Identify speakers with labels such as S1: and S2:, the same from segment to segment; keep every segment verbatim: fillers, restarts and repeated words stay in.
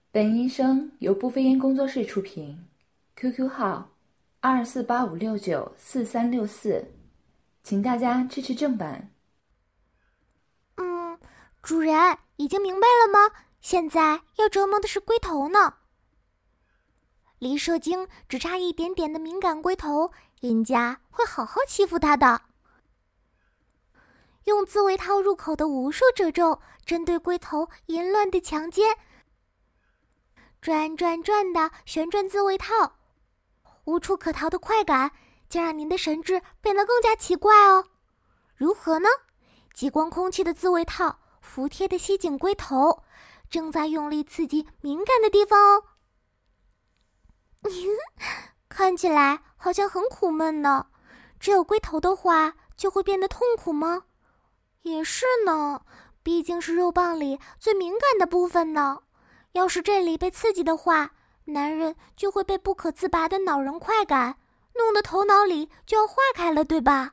S1: 本音声由不飞烟工作室出品 ，Q Q 号二四八五六九四三六四，请大家支持正版。
S2: 嗯，主人已经明白了吗？现在要折磨的是龟头呢。离射精只差一点点的敏感龟头，人家会好好欺负它的。用自慰套入口的无数褶皱，针对龟头淫乱的强奸。转转转的旋转自慰套，无处可逃的快感，将让您的神智变得更加奇怪哦。如何呢？激光空气的自慰套，服帖的吸紧龟头，正在用力刺激敏感的地方哦。看起来好像很苦闷呢。只有龟头的话，就会变得痛苦吗？也是呢，毕竟是肉棒里最敏感的部分呢。要是这里被刺激的话，男人就会被不可自拔的恼人快感弄得头脑里就要化开了，对吧？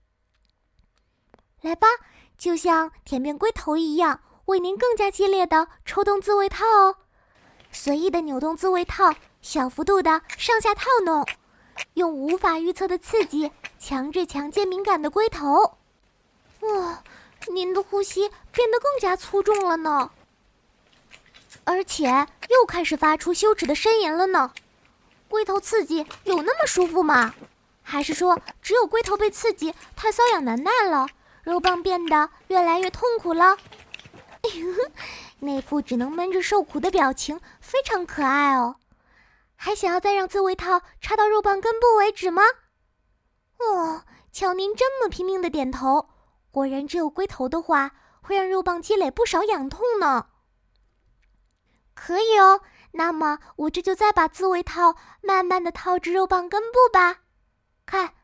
S2: 来吧，就像舔遍龟头一样，为您更加激烈的抽动自慰套哦。随意的扭动自慰套，小幅度的上下套弄，用无法预测的刺激强制强奸敏感的龟头。哇，您的呼吸变得更加粗重了呢，而且又开始发出羞耻的呻吟了呢。龟头刺激有那么舒服吗？还是说只有龟头被刺激太瘙痒难耐了，肉棒变得越来越痛苦了？那副只能闷着受苦的表情非常可爱哦。还想要再让自慰套插到肉棒根部为止吗？哦，瞧您这么拼命的点头，果然只有龟头的话，会让肉棒积累不少痒痛呢。可以哦，那么我这就再把自慰套慢慢的套至肉棒根部吧。看，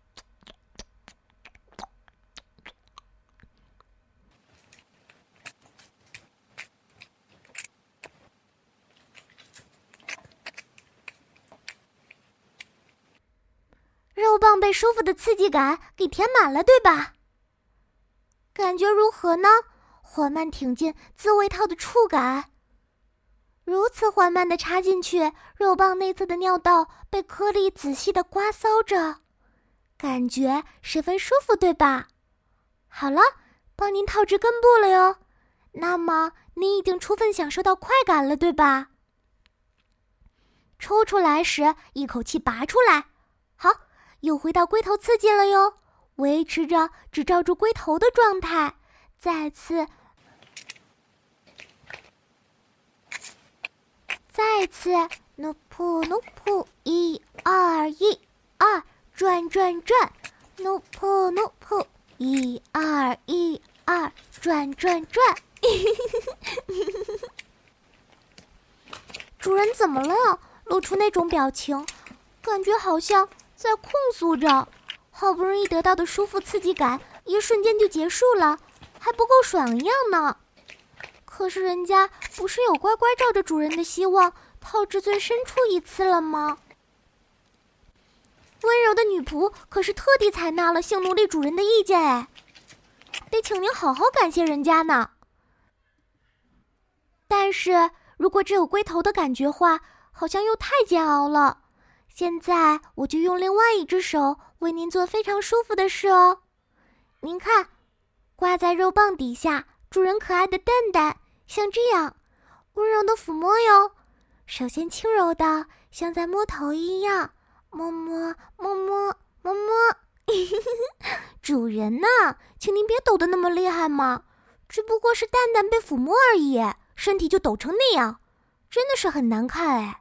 S2: 肉棒被舒服的刺激感给填满了，对吧？感觉如何呢？缓慢挺进自慰套的触感。如此缓慢地插进去，肉棒内侧的尿道被颗粒仔细地刮搔着，感觉十分舒服，对吧？好了，帮您套至根部了哟。那么您已经充分享受到快感了，对吧？抽出来时一口气拔出来，好，又回到龟头刺激了哟，维持着只罩住龟头的状态，再次再次努噗努噗，一二一二，转转转，努噗努噗，一二一二，转转转。主人怎么了？露出那种表情，感觉好像在控诉着，好不容易得到的舒服刺激感，一瞬间就结束了，还不够爽一样呢。可是人家不是有乖乖照着主人的希望套至最深处一次了吗？温柔的女仆可是特地采纳了性奴隶主人的意见哎，得请您好好感谢人家呢。但是如果只有龟头的感觉话，好像又太煎熬了。现在我就用另外一只手为您做非常舒服的事哦。您看，挂在肉棒底下主人可爱的蛋蛋，像这样温柔的抚摸哟。首先轻柔的像在摸头一样，摸摸摸摸摸摸。主人呢，请您别抖得那么厉害嘛，只不过是蛋蛋被抚摸而已，身体就抖成那样，真的是很难看哎。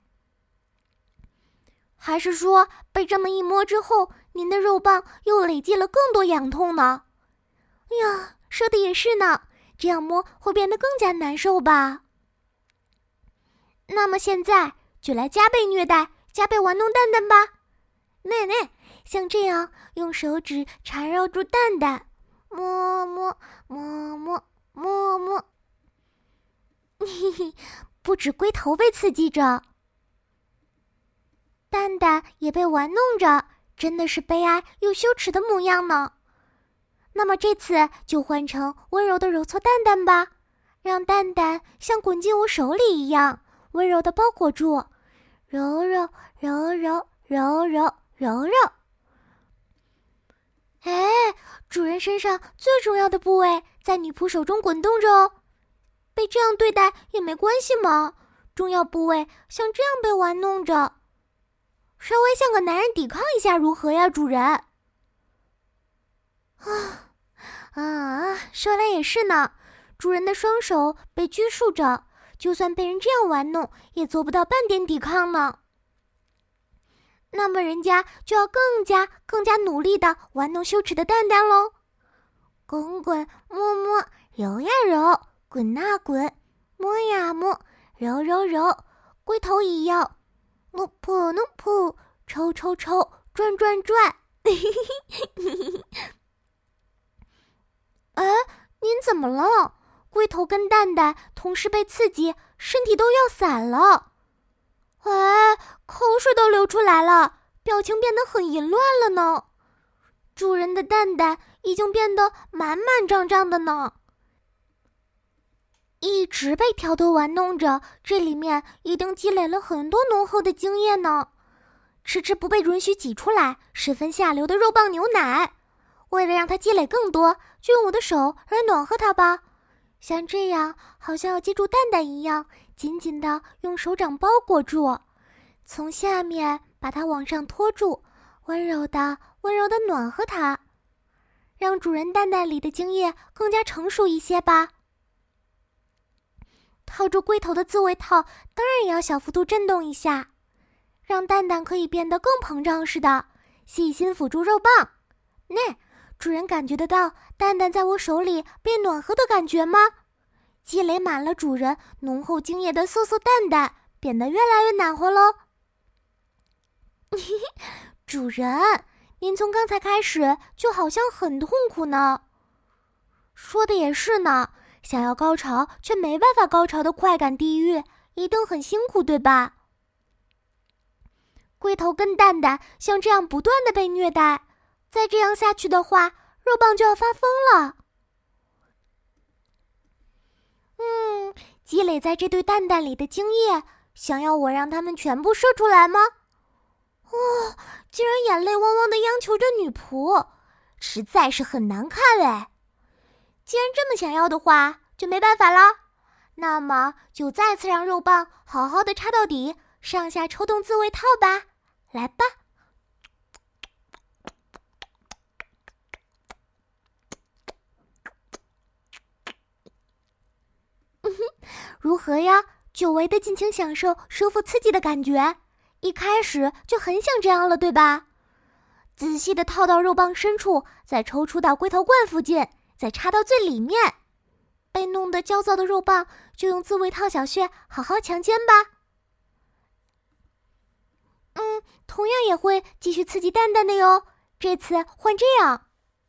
S2: 还是说被这么一摸之后，您的肉棒又累积了更多痒痛呢？哎呀，说的也是呢，这样摸会变得更加难受吧。那么现在就来加倍虐待，加倍玩弄蛋蛋吧。奶奶，像这样用手指缠绕住蛋蛋，摸摸摸摸摸摸。嘿嘿，不止龟头被刺激着，蛋蛋也被玩弄着，真的是悲哀又羞耻的模样呢。那么这次就换成温柔的揉搓蛋蛋吧，让蛋蛋像滚进我手里一样， 温柔地包裹住，揉揉揉揉揉揉揉揉。哎，主人身上最重要的部位在女仆手中滚动着哦，被这样对待也没关系嘛，重要部位像这样被玩弄着，稍微像个男人抵抗一下如何呀，主人？啊啊，说来也是呢，主人的双手被拘束着，就算被人这样玩弄，也做不到半点抵抗呢。那么人家就要更加更加努力地玩弄羞耻的蛋蛋喽，滚滚摸摸，揉呀揉，滚啊滚，摸呀摸，揉揉揉，龟头一摇，努扑努扑，抽抽抽，转转转。哎，您怎么了？龟头跟蛋蛋同时被刺激，身体都要散了。哎，口水都流出来了，表情变得很淫乱了呢。主人的蛋蛋已经变得满满胀胀的呢。一直被挑逗玩弄着，这里面一定积累了很多浓厚的精液呢。迟迟不被允许挤出来，十分下流的肉棒牛奶。为了让它积累更多，就用我的手来暖和它吧。像这样，好像要接住蛋蛋一样，紧紧地用手掌包裹住，从下面把它往上拖住，温柔地、温柔地暖和它，让主人蛋蛋里的精液更加成熟一些吧。套住龟头的自慰套，当然也要小幅度震动一下，让蛋蛋可以变得更膨胀似的，细心辅助肉棒。那主人感觉得到蛋蛋在我手里变暖和的感觉吗？积累满了主人浓厚精液的嗖嗖蛋蛋，变得越来越暖和喽。主人，您从刚才开始就好像很痛苦呢。说的也是呢，想要高潮却没办法高潮的快感地狱，一定很辛苦，对吧？龟头跟蛋蛋像这样不断的被虐待，再这样下去的话，肉棒就要发疯了。嗯，积累在这对蛋蛋里的精液，想要我让它们全部射出来吗？哦，竟然眼泪汪汪地央求着女仆，实在是很难看哎。既然这么想要的话，就没办法了。那么就再次让肉棒好好的插到底，上下抽动自慰套吧。来吧。如何呀？久违的尽情享受舒服刺激的感觉，一开始就很想这样了，对吧？仔细的套到肉棒深处，再抽出到龟头冠附近，再插到最里面。被弄得焦躁的肉棒就用自慰套小穴好好强奸吧。嗯，同样也会继续刺激蛋蛋的哟。这次换这样。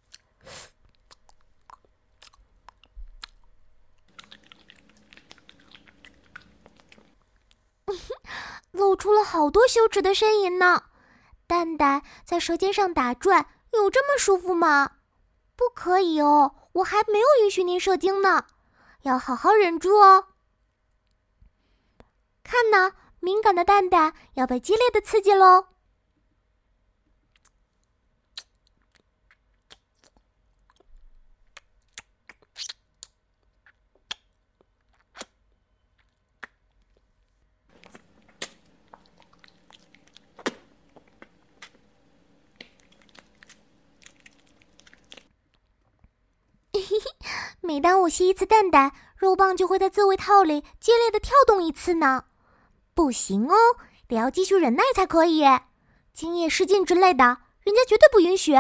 S2: 露出了好多羞耻的呻吟呢。蛋蛋在舌尖上打转，有这么舒服吗？不可以哦，我还没有允许您射精呢，要好好忍住哦。看呢，敏感的蛋蛋要被激烈的刺激喽。每当我吸一次蛋蛋，肉棒就会在自慰套里激烈的跳动一次呢。不行哦，得要继续忍耐才可以。精液失禁之类的，人家绝对不允许。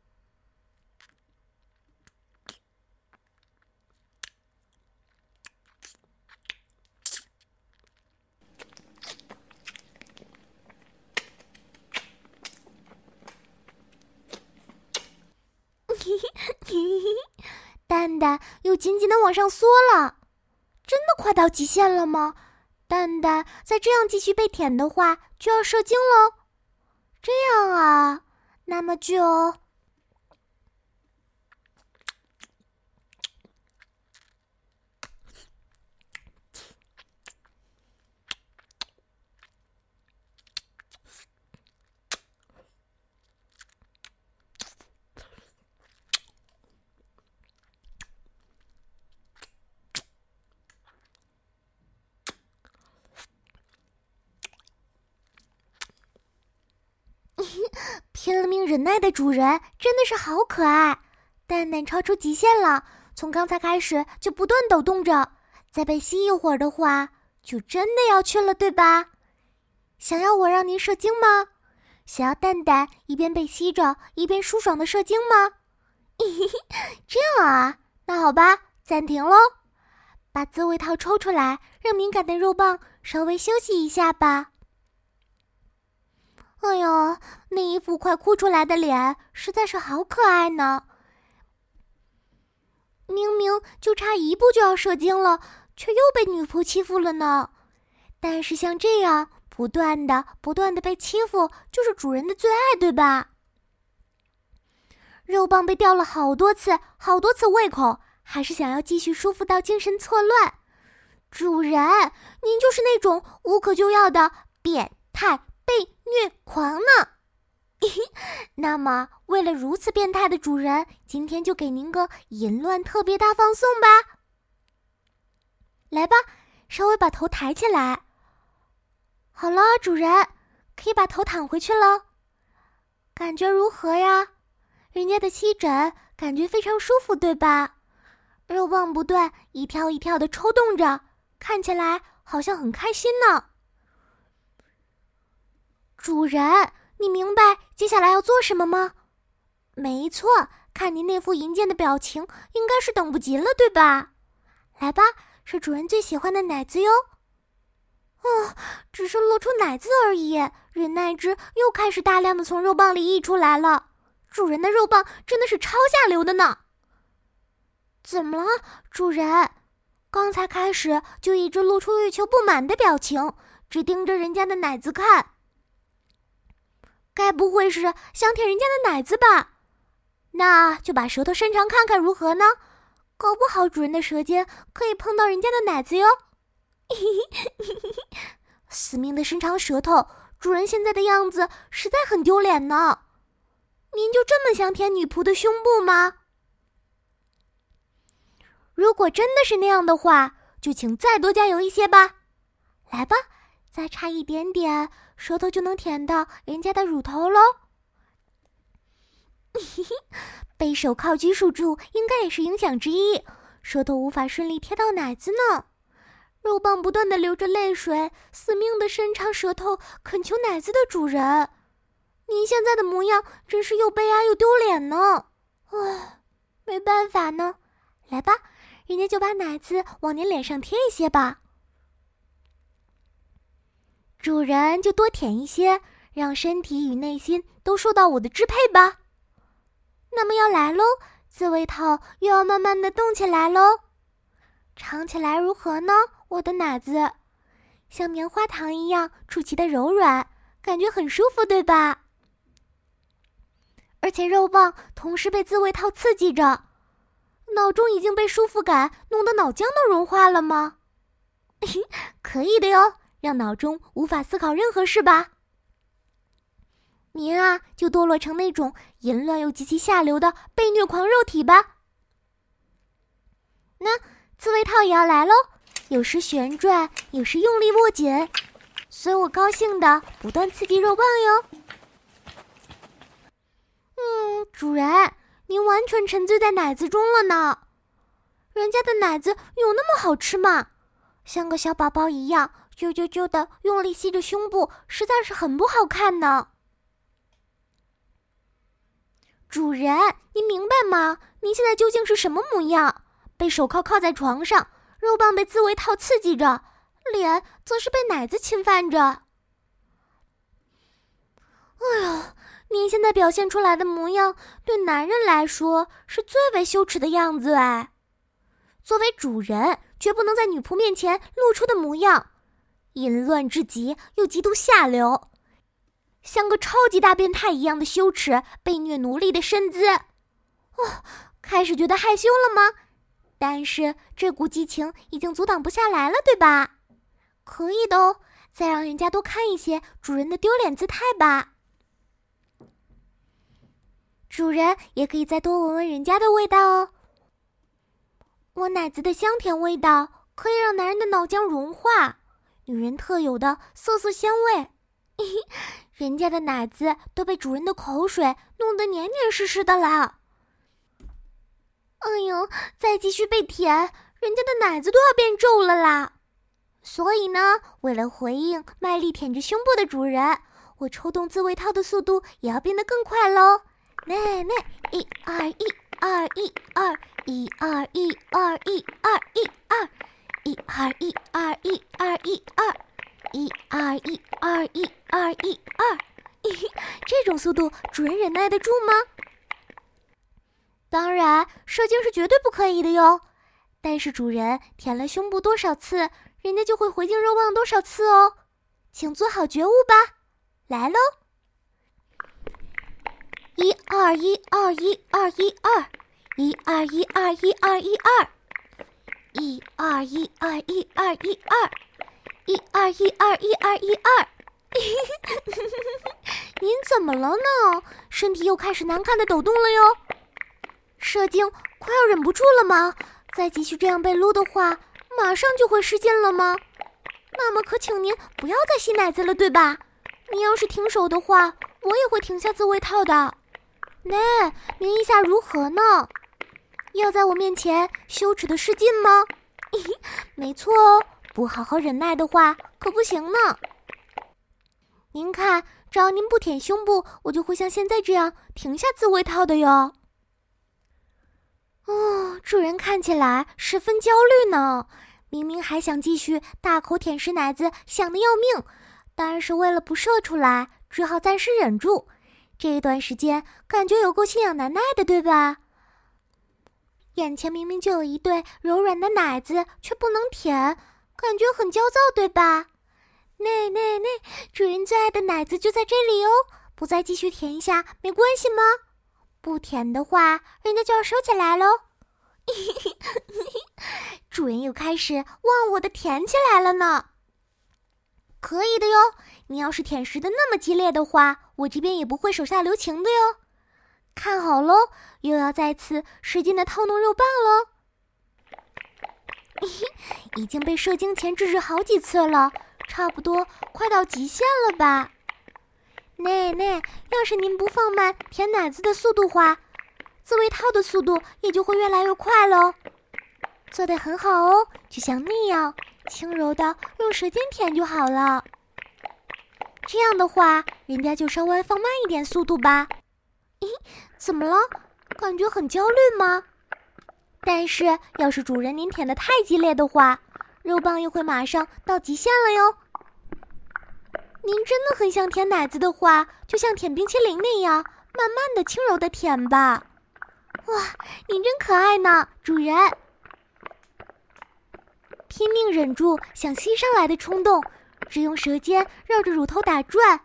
S2: 蛋蛋又紧紧地往上缩了，真的快到极限了吗？蛋蛋再这样继续被舔的话，就要射精喽。这样啊，那么就…… 忍耐的主人真的是好可爱，蛋蛋超出极限了，从刚才开始就不断抖动着，再被吸一会儿的话，就真的要去了，对吧？想要我让您射精吗？想要蛋蛋一边被吸着一边舒爽的射精吗？这样啊，那好吧，暂停咯。把自慰套抽出来，让敏感的肉棒稍微休息一下吧。哎呦，那一副快哭出来的脸实在是好可爱呢。明明就差一步就要射精了，却又被女仆欺负了呢。但是像这样不断的不断的被欺负，就是主人的最爱，对吧？肉棒被吊了好多次好多次胃口，还是想要继续舒服到精神错乱。主人，您就是那种无可救药的变态被虐狂呢。那么为了如此变态的主人，今天就给您个淫乱特别大放送吧。来吧，稍微把头抬起来。好了，主人，可以把头躺回去了。感觉如何呀？人家的吸枕感觉非常舒服，对吧？肉棒不断一跳一跳的抽动着，看起来好像很开心呢。主人，你明白接下来要做什么吗？没错，看您那副淫贱的表情，应该是等不及了，对吧？来吧，是主人最喜欢的奶子哟。哦，只是露出奶子而已，忍耐值又开始大量的从肉棒里溢出来了。主人的肉棒真的是超下流的呢。怎么了，主人？刚才开始就一直露出欲求不满的表情，只盯着人家的奶子看。该不会是想舔人家的奶子吧？那就把舌头伸长看看如何呢？搞不好主人的舌尖可以碰到人家的奶子哟。死命的伸长舌头，主人现在的样子实在很丢脸呢。您就这么想舔女仆的胸部吗？如果真的是那样的话，就请再多加油一些吧。来吧，再差一点点，舌头就能舔到人家的乳头喽。被手铐拘束住应该也是影响之一，舌头无法顺利贴到奶子呢。肉棒不断地流着泪水，死命地伸长舌头恳求奶子的主人。您现在的模样真是又悲哀又丢脸呢。唉，没办法呢。来吧，人家就把奶子往您脸上贴一些吧。主人就多舔一些，让身体与内心都受到我的支配吧。那么要来喽，自慰套又要慢慢的动起来喽。尝起来如何呢，我的奶子？像棉花糖一样出奇的柔软，感觉很舒服，对吧？而且肉棒同时被自慰套刺激着，脑中已经被舒服感弄得脑浆都融化了吗？可以的哟，让脑中无法思考任何事吧。您啊，就堕落成那种淫乱又极其下流的被虐狂肉体吧。那自慰套也要来喽，有时旋转，有时用力握紧，随我高兴的不断刺激肉棒哟。嗯，主人，您完全沉醉在奶子中了呢。人家的奶子有那么好吃吗？像个小宝宝一样啾啾啾的用力吸着胸部，实在是很不好看呢。主人，您明白吗？您现在究竟是什么模样？被手铐铐在床上，肉棒被自慰套刺激着，脸则是被奶子侵犯着。哎呀，您现在表现出来的模样，对男人来说是最为羞耻的样子哎。作为主人，绝不能在女仆面前露出的模样，淫乱至极又极度下流，像个超级大变态一样的羞耻被虐奴隶的身姿。哦，开始觉得害羞了吗？但是这股激情已经阻挡不下来了，对吧？可以的哦，再让人家多看一些主人的丢脸姿态吧。主人也可以再多闻闻人家的味道哦。我奶子的香甜味道可以让男人的脑浆融化，女人特有的涩涩鲜味， 人家的奶子都被主人的口水弄得黏黏湿湿的了。哎呦，再继续被舔，人家的奶子都要变皱了啦。所以呢，为了回应卖力舔着胸部的主人，我抽动自慰套的速度也要变得更快喽。奶奶，一二一二一二一二一二一二一二一二一二一二一二一二一二一二一二，这种速度主人忍耐得住吗？当然，射精是绝对不可以的哟。但是主人舔了胸部多少次，人家就会回敬肉棒多少次哦。请做好觉悟吧。来喽！一二一二一二一二，一二一二一二一二，一二一二一二一二，一二一二一二一二。您怎么了呢？身体又开始难看的抖动了哟。射精快要忍不住了吗？再继续这样被撸的话，马上就会失禁了吗？那么可请您不要再吸奶子了，对吧？您要是停手的话，我也会停下自慰套的。那您意下如何呢？要在我面前羞耻的失禁吗？没错哦，不好好忍耐的话可不行呢。您看，只要您不舔胸部，我就会像现在这样停下自慰套的哟。哦，主人看起来十分焦虑呢，明明还想继续大口舔舐奶子，想得要命，但是为了不射出来，只好暂时忍住。这一段时间感觉有够心痒难耐的，对吧？眼前明明就有一对柔软的奶子，却不能舔，感觉很焦躁，对吧？那那那，主人最爱的奶子就在这里哦，不再继续舔一下没关系吗？不舔的话，人家就要收起来喽。主人又开始忘我的舔起来了呢。可以的哟，你要是舔食的那么激烈的话，我这边也不会手下留情的哟。看好喽，又要再次使劲的套弄肉棒喽。已经被射精前制止好几次了，差不多快到极限了吧。奶奶，要是您不放慢舔奶子的速度话，自慰套的速度也就会越来越快喽。做得很好哦，就像那样轻柔的用舌尖舔就好了。这样的话，人家就稍微放慢一点速度吧。咦，怎么了？感觉很焦虑吗？但是要是主人您舔得太激烈的话，肉棒又会马上到极限了哟。您真的很想舔奶子的话，就像舔冰淇淋那样，慢慢的、轻柔的舔吧。哇，您真可爱呢，主人！拼命忍住想吸上来的冲动，只用舌尖绕着乳头打转。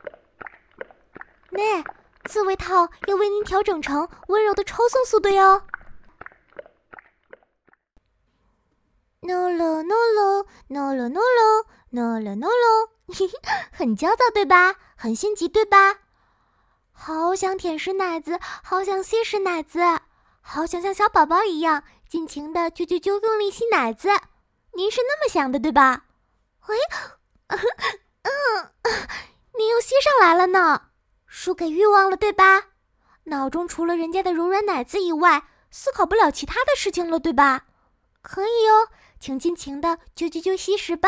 S2: 那自慰套要为您调整成温柔的抽送速度哟。No no no no no no no no no no， 很焦躁对吧？很心急对吧？好想舔食奶子，好想吸食奶子，好想像小宝宝一样尽情的啾啾啾用力吸奶子。您是那么想的对吧？哎，嗯，您又吸上来了呢，输给欲望了对吧？脑中除了人家的柔软奶子以外，思考不了其他的事情了对吧？可以哦，请尽情的啾啾啾吸食吧。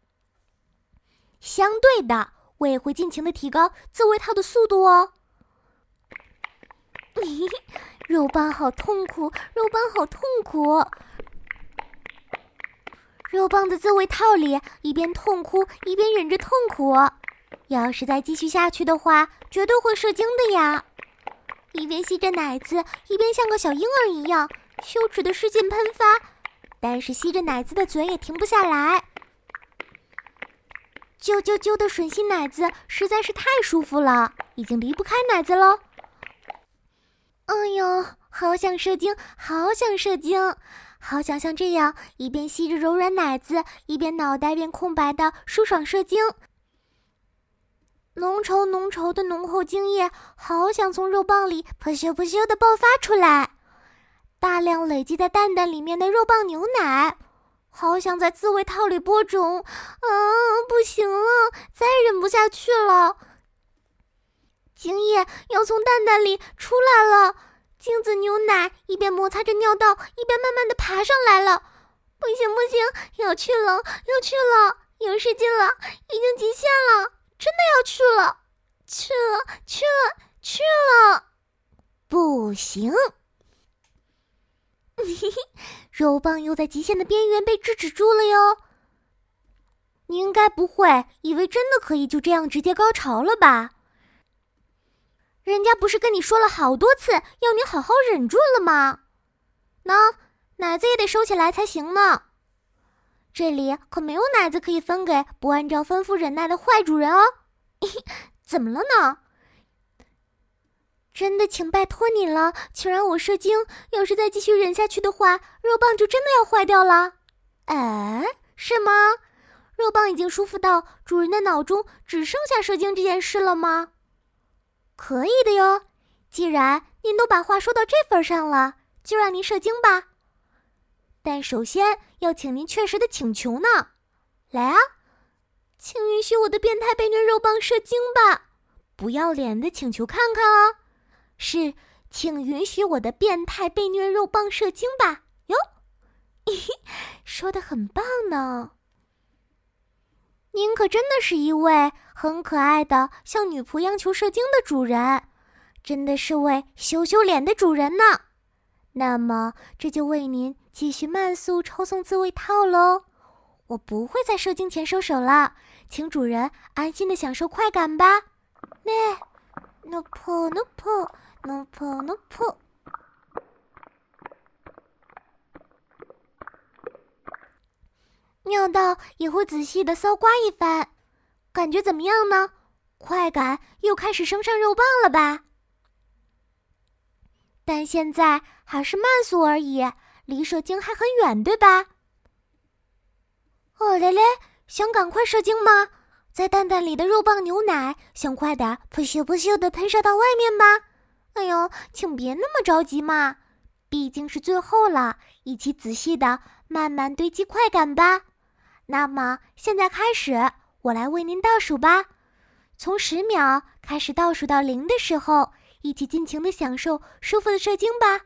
S2: 相对的，我也会尽情的提高自慰套的速度哦。肉棒好痛苦，肉棒好痛苦。肉棒的自慰套里一边痛哭一边忍着痛苦，要是再继续下去的话，绝对会射精的呀。一边吸着奶子，一边像个小婴儿一样羞耻的失禁喷发，但是吸着奶子的嘴也停不下来。啾啾啾的吮吸奶子实在是太舒服了，已经离不开奶子了。哎呦，好想射精，好想射精，好想像这样一边吸着柔软奶子，一边脑袋变空白的舒爽射精。浓稠浓稠的浓厚精液，好想从肉棒里噗咻噗咻的爆发出来。大量累积在蛋蛋里面的肉棒牛奶，好想在自慰套里播种。啊，不行了，再忍不下去了。 精液要从蛋蛋里出来了，精子牛奶一边摩擦着尿道，一边慢慢的爬上来了。不行不行，要去了要去了，有时间了，已经极限了，真的要去了，去了去了去了。不行。肉棒又在极限的边缘被制止住了哟。你应该不会以为真的可以就这样直接高潮了吧？人家不是跟你说了好多次要你好好忍住了吗？喏，奶子也得收起来才行呢。这里可没有奶子可以分给不按照吩咐忍耐的坏主人哦。怎么了呢？真的请拜托你了，请让我射精，要是再继续忍下去的话，肉棒就真的要坏掉了。哎，是吗？肉棒已经舒服到主人的脑中只剩下射精这件事了吗？可以的哟，既然您都把话说到这份上了，就让您射精吧。但首先要请您确实的请求呢。来啊，请允许我的变态被虐肉棒射精吧。不要脸的请求看看啊。是，请允许我的变态被虐肉棒射精吧。哟，说得很棒呢。您可真的是一位很可爱的像女仆央求射精的主人，真的是位羞羞脸的主人呢。那么这就为您继续慢速抽送自慰套咯。我不会在射精前收手了，请主人安心的享受快感吧。那 no po no po no po no po。尿道也会仔细的搔刮一番，感觉怎么样呢？快感又开始升上肉棒了吧？但现在还是慢速而已，离射精还很远，对吧？哦嘞嘞，想赶快射精吗？在蛋蛋里的肉棒牛奶想快点扑咻扑咻的喷射到外面吗？哎呦，请别那么着急嘛，毕竟是最后了，一起仔细的慢慢堆积快感吧。那么现在开始，我来为您倒数吧。从十秒开始倒数到零的时候，一起尽情的享受舒服的射精吧。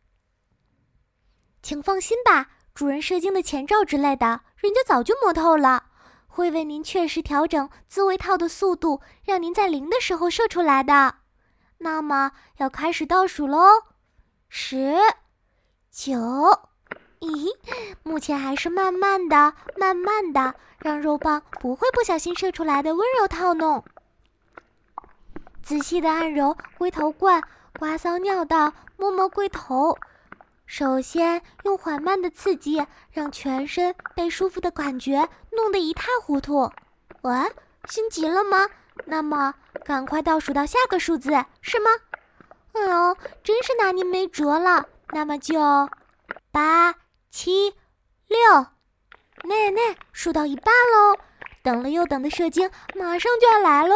S2: 请放心吧，主人射精的前兆之类的，人家早就摸透了，会为您确实调整自慰套的速度，让您在零的时候射出来的。那么要开始倒数喽，十、九。咦，目前还是慢慢的、慢慢的，让肉棒不会不小心射出来的温柔套弄。仔细的按揉龟头冠，刮搔尿道，摸摸龟头。首先用缓慢的刺激，让全身被舒服的感觉弄得一塌糊涂。喂，心急了吗？那么赶快倒数到下个数字，是吗？哎呦，真是拿您没辙了。那么就八。七、六，那那数到一半喽，等了又等的射精马上就要来喽。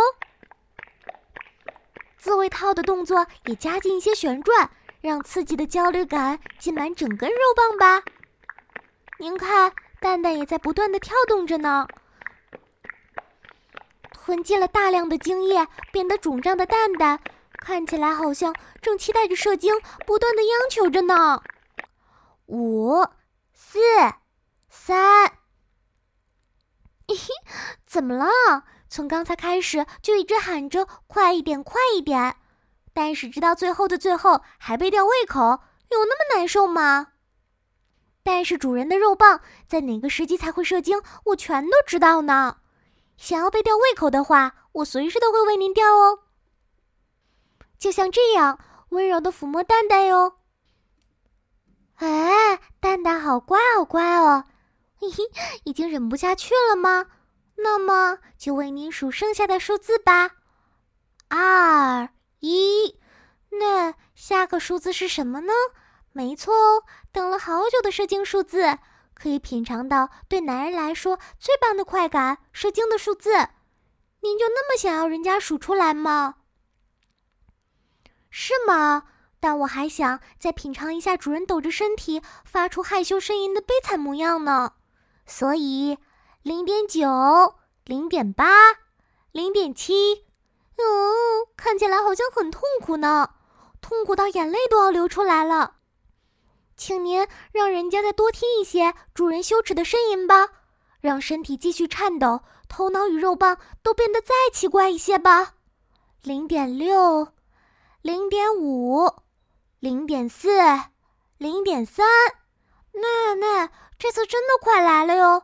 S2: 自慰套的动作也加进一些旋转，让刺激的焦虑感浸满整根肉棒吧。您看，蛋蛋也在不断的跳动着呢。囤积了大量的精液，变得肿胀的蛋蛋，看起来好像正期待着射精，不断的央求着呢。五。四、三，嘿嘿，怎么了？从刚才开始就一直喊着快一点，快一点，但是直到最后的最后还被吊胃口，有那么难受吗？但是主人的肉棒在哪个时机才会射精，我全都知道呢。想要被吊胃口的话，我随时都会为您吊哦。就像这样，温柔的抚摸蛋蛋哟。哎，蛋蛋好乖好乖哦，嘿嘿，已经忍不下去了吗？那么就为您数剩下的数字吧。二、一，那下个数字是什么呢？没错哦，等了好久的射精数字，可以品尝到对男人来说最棒的快感，射精的数字。您就那么想要人家数出来吗？是吗？但我还想再品尝一下主人抖着身体发出害羞呻吟的悲惨模样呢。所以零点九、零点八、零点七、 嗯，看起来好像很痛苦呢，痛苦到眼泪都要流出来了。请您让人家再多听一些主人羞耻的呻吟吧，让身体继续颤抖，头脑与肉棒都变得再奇怪一些吧。零点六，零点五，零点四，零点三，奶奶，这次真的快来了哟！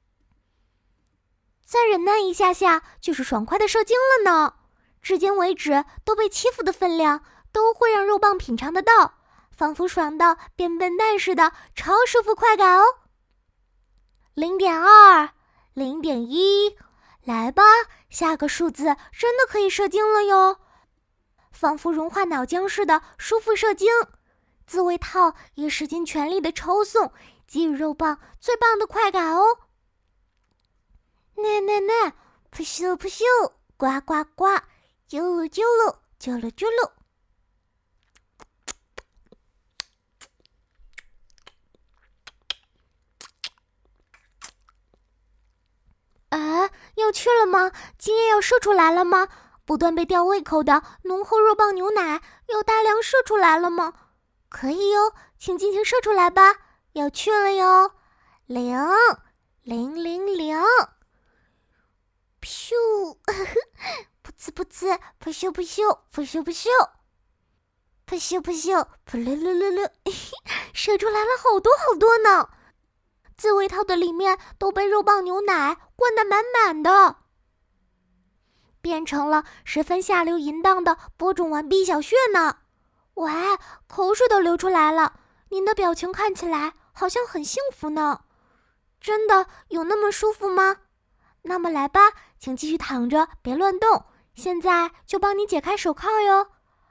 S2: 再忍耐一下下，就是爽快的射精了呢。至今为止，都被欺负的分量都会让肉棒品尝得到，仿佛爽到变笨蛋似的，超舒服快感哦。零点二，零点一，来吧，下个数字真的可以射精了哟，仿佛融化脑浆似的舒服射精。自慰套也使尽全力的抽送，给予肉棒最棒的快感哦。奶奶奶，扑咻扑咻，呱呱呱，啾噜啾噜，啾噜啾噜。啊，要去了吗？今夜要射出来了吗？不断被吊胃口的浓厚肉棒牛奶要大量射出来了吗？可以哟，请尽情射出来吧。要去了哟，零零零零，噗，噗呲噗呲，噗咻噗咻，噗咻噗咻，噗咻噗咻，噗噜噜噜噜，射出来了好多好多呢。自慰套的里面都被肉棒牛奶灌得满满的，变成了十分下流淫荡的播种完毕小穴呢。喂，口水都流出来了，您的表情看起来好像很幸福呢。真的有那么舒服吗？那么来吧，请继续躺着，别乱动，现在就帮你解开手铐哟。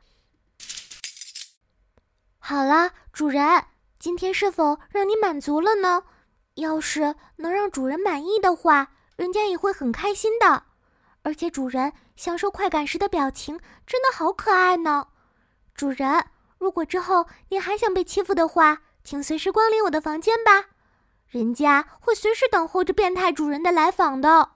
S2: 好了，主人，今天是否让你满足了呢？要是能让主人满意的话，人家也会很开心的。而且主人享受快感时的表情真的好可爱呢。主人，如果之后你还想被欺负的话，请随时光临我的房间吧，人家会随时等候着变态主人的来访的。